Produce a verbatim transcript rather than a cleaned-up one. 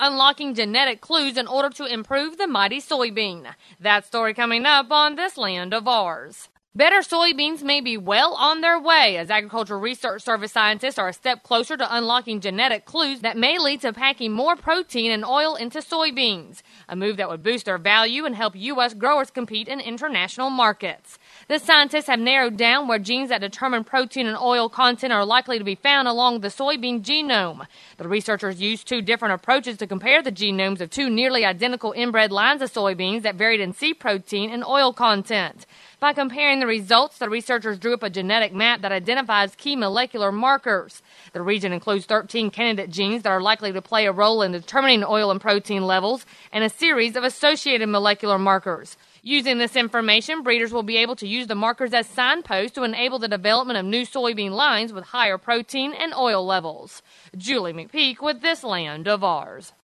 unlocking genetic clues in order to improve the mighty soybean. That story coming up on This Land of Ours. Better soybeans may be well on their way as Agricultural Research Service scientists are a step closer to unlocking genetic clues that may lead to packing more protein and oil into soybeans, a move that would boost their value and help U S growers compete in international markets. The scientists have narrowed down where genes that determine protein and oil content are likely to be found along the soybean genome. The researchers used two different approaches to compare the genomes of two nearly identical inbred lines of soybeans that varied in seed protein and oil content. By comparing the results, the researchers drew up a genetic map that identifies key molecular markers. The region includes thirteen candidate genes that are likely to play a role in determining oil and protein levels and a series of associated molecular markers. Using this information, breeders will be able to use the markers as signposts to enable the development of new soybean lines with higher protein and oil levels. Julie McPeak with This Land of Ours.